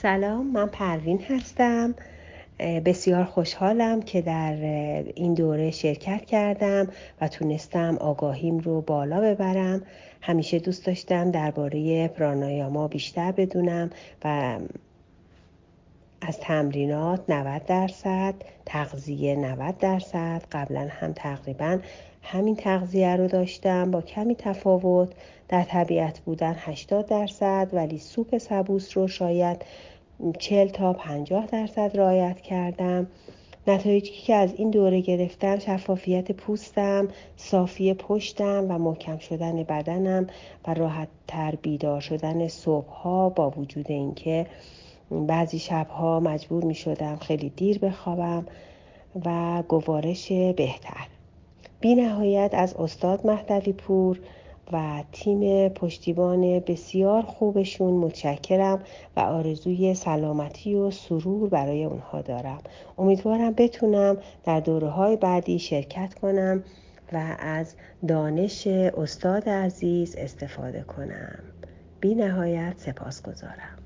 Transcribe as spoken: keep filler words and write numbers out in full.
سلام، من پروین هستم. بسیار خوشحالم که در این دوره شرکت کردم و تونستم آگاهیم رو بالا ببرم. همیشه دوست داشتم درباره پرانایاما بیشتر بدونم و از تمرینات نود درصد، تغذیه نود درصد. قبلا هم تقریبا همین تغذیه رو داشتم با کمی تفاوت. در طبیعت بودن هشتاد درصد، ولی سوپ سبوس رو شاید چهل تا پنجاه درصد رعایت کردم. نتایجی که از این دوره گرفتم شفافیت پوستم، صافی پشتم و محکم شدن بدنم و راحت تر بیدار شدن صبحها، با وجود اینکه بعضی شبها مجبور می شدم خیلی دیر بخوابم، و گوارش بهتر. بی نهایت از استاد مهدوی پور و تیم پشتیبان بسیار خوبشون متشکرم و آرزوی سلامتی و سرور برای اونها دارم. امیدوارم بتونم در دوره‌های بعدی شرکت کنم و از دانش استاد عزیز استفاده کنم. بی نهایت سپاسگزارم.